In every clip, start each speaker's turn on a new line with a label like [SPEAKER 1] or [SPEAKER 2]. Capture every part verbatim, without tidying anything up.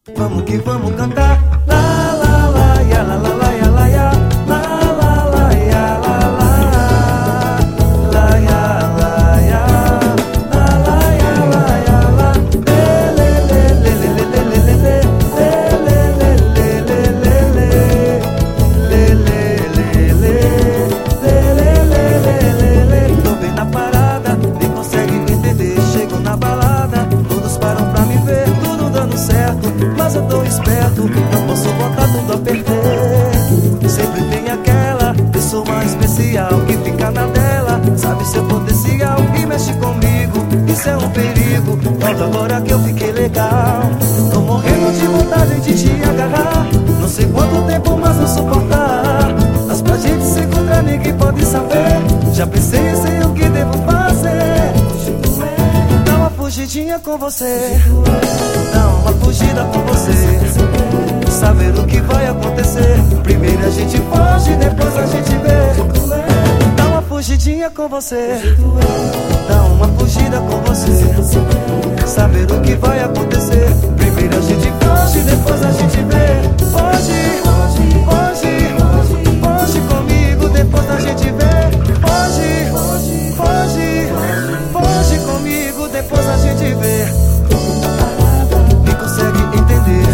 [SPEAKER 1] Vamos que vamos cantar. La la la ya la la la ya la ya. La la la ya la la. La ya la ya. La la ya la ya la. Le le le le le le le le le. Le le le le le le. Le le le le le. Tô bem na parada, nem consegue me entender. Chego na balada, todos param pra me ver, tudo dando certo. Mas eu tô esperto, não posso botar tudo a perder. Sempre tem aquela pessoa especial que fica na dela, sabe seu potencial e mexe comigo. Isso é um perigo, logo agora que eu fiquei legal. Tô morrendo de vontade de te agarrar. Não sei quanto tempo, mas não suportar. Mas pra gente se encontrar ninguém pode saber. Já pensei e sei o que devo fazer. Dá uma fugidinha com você, dá uma fugida com você. Saber o que vai acontecer. Primeiro a gente foge, depois a gente vê. Dá uma fugidinha com você, dá uma fugida com você. Saber o que vai acontecer. Primeiro a gente foge, depois a gente vê. Foge, foge, foge, foge comigo, depois a gente vê. Foge, foge, foge, foge comigo, depois a gente vê. Me consegue entender?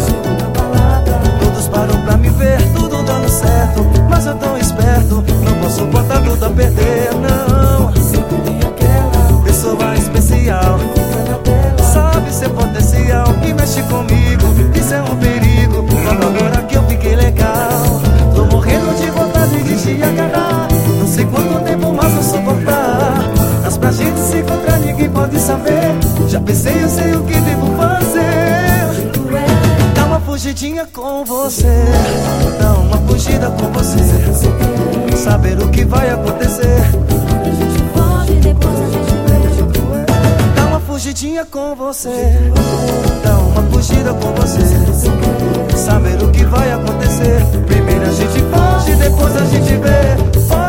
[SPEAKER 1] Todos param pra me ver, tudo dando certo. Mas eu tô esperto, não posso botar tudo a perder, não. Sempre tem aquela pessoa especial, sabe seu potencial e mexe comigo. Isso é um perigo, logo agora que eu fiquei legal. Tô morrendo de vontade de te agarrar. Não sei quanto tempo, mas não suportar. Mas pra gente se encontrar ninguém pode saber. Já pensei, eu sei o que devo fazer. Dá uma fugidinha com você, dá uma fugida com você. Saber o que vai acontecer.
[SPEAKER 2] A gente foge, depois a gente vê.
[SPEAKER 1] Dá uma fugidinha com você, dá uma fugida com você. Saber o que vai acontecer. Primeiro a gente foge, depois a gente vê.